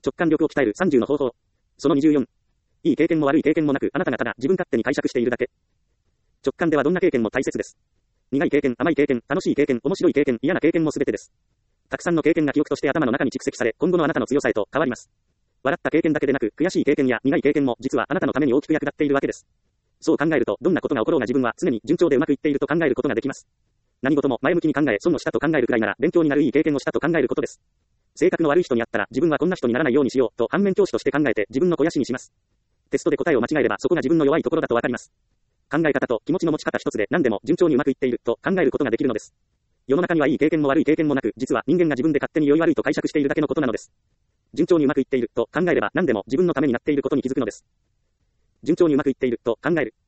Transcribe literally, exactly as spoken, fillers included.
直感力を鍛えるさんじゅうの方法。そのにじゅうよん。いい経験も悪い経験もなく、あなたがただ自分勝手に解釈しているだけ。直感ではどんな経験も大切です。苦い経験、甘い経験、楽しい経験、面白い経験、嫌な経験も全てです。たくさんの経験が記憶として頭の中に蓄積され、今後のあなたの強さへと変わります。笑った経験だけでなく、悔しい経験や苦い経験も実はあなたのために大きく役立っているわけです。そう考えると、どんなことが起ころうが自分は常に順調でうまくいっていると考えることができます。何事も前向きに考え、損をしたと考えるくらいなら、勉強になるいい経験をしたと考えることです。性格の悪い人に会ったら、自分はこんな人にならないようにしようと反面教師として考えて自分の肥やしにします。テストで答えを間違えれば、そこが自分の弱いところだとわかります。考え方と気持ちの持ち方一つで何でも順調にうまくいっていると考えることができるのです。世の中にはいい経験も悪い経験もなく、実は人間が自分で勝手に良い悪いと解釈しているだけのことなのです。順調にうまくいっていると考えれば何でも自分のためになっていることに気づくのです。順調にうまくいっていると考える。